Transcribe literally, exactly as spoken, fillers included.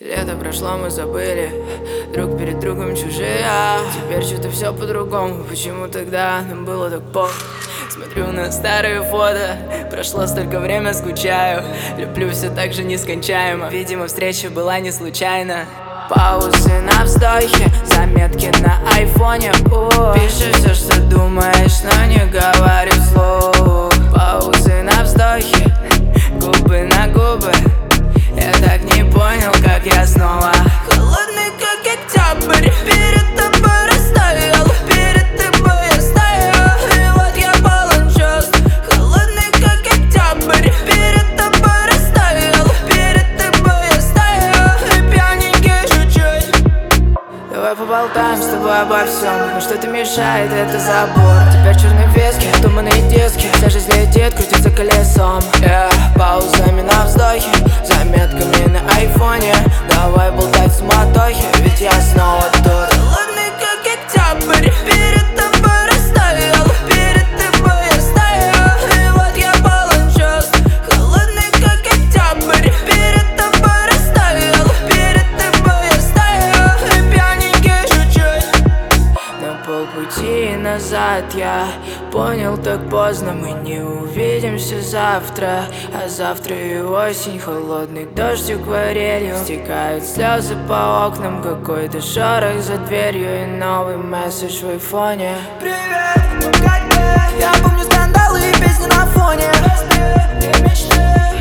Лето прошло, мы забыли, друг перед другом чужие. а Теперь что-то все по-другому. Почему тогда нам было так плохо? Смотрю на старые фото, прошло столько время, скучаю. Люблю все так же нескончаемо. Видимо, встреча была не случайна. Паузы на вздохе, заметки на айфоне. Пиши все, что думаешь, но не говори вслух. Паузы на вздохе, губы на губы. Я так не понял, как я снова холодный, как октябрь. Перед тобой растаял, перед тобой я стоял. И вот я полон чувств, холодный, как октябрь. Перед тобой растаял, перед тобой я стоял. И пьяненький чуть-чуть. Давай поболтаем с тобой обо всем, но что-то мешает, это забор. Теперь черные вески, туманные диски. Вся жизнь летит, крутится колесом. yeah. Паузами на вздохе, заметками на айфоне. Давай болтать в суматохе, ведь я снова тут. Холодный, как октябрь. Перед тобой растаял, перед тобой я стоял. И вот я полон чувств, холодный, как октябрь. Перед тобой растаял, перед тобой я стоял. И пьяненький чуть-чуть. На полпути назад я понял так поздно, мы не увидимся завтра. А завтра и осень, холодный дождь акварелью. Стекают слезы по окнам, какой-то шорох за дверью. И новый месседж в айфоне. Привет, как ты? Я помню скандалы и песни на фоне. И мечты.